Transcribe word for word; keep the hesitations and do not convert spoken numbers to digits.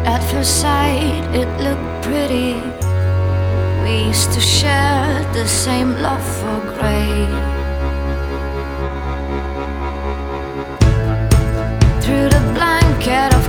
At first sight, it looked pretty. We used to share the same love for grey. Through the blanket of